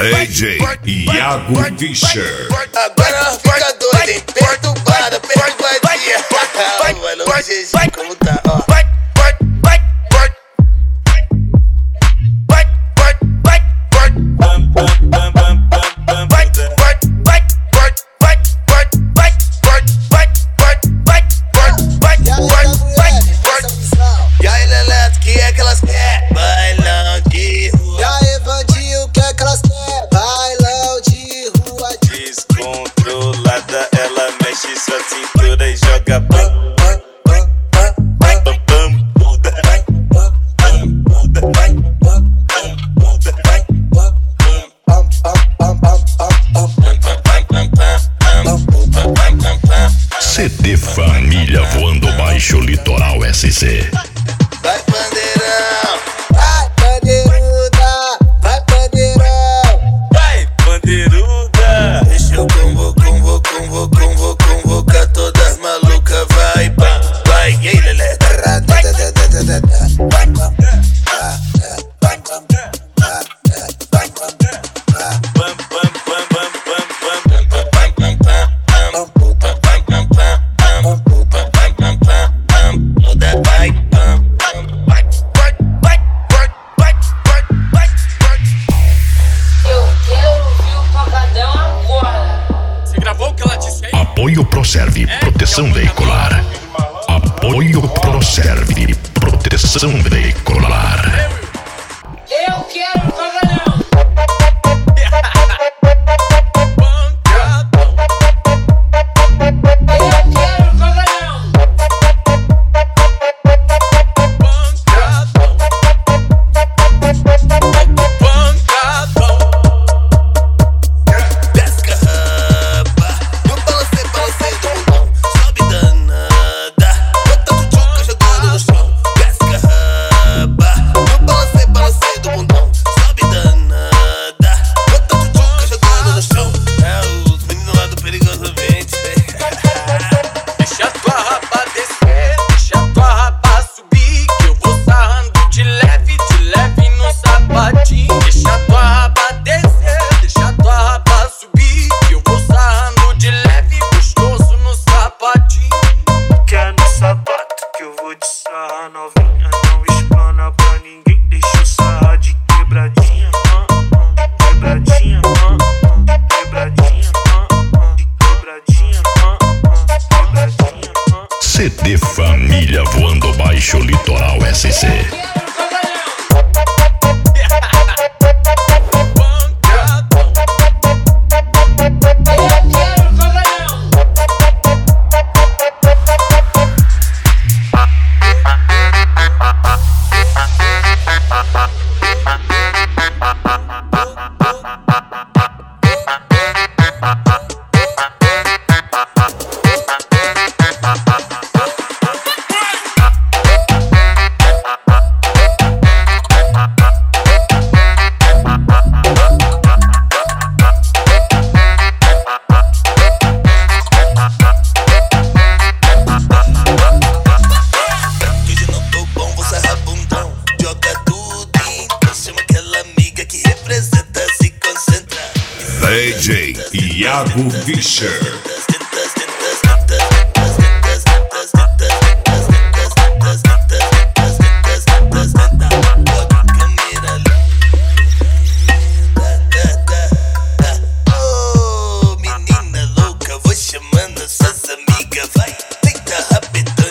DJ Iago Fischer. Agora fica doido, hein? Perturbada, perturbadinha. Mano, o GG como tá, ó. E aí, Leleto, que é que elas quer? Bailão de rua. E aí, Vandinho, o que é que elas quer? Bailão de rua. Descontrolada, ela mexe sua cintura e joga bam. CD Família Voando Baixo Litoral SC. Vai, bandeirão. Vai, bandeiruda, vai, bandeirão. Vai, bandeiruda. Deixa eu convocar todas as malucas. Vai, bam, vai. E aí, Leleto? Apoio Proserve Proteção Veicular. Apoio Proserve Proteção Veicular. Eu quero pagalhão. Novinha, não explana pra ninguém. Deixa o sarra de quebradinha, quebradinha, quebradinha, de quebradinha, quebradinha. CD Família Voando Baixo Litoral SC. DJ Iago Fischer. Ô, menina louca, vou chamando suas amigas. Vai, tenta rapidão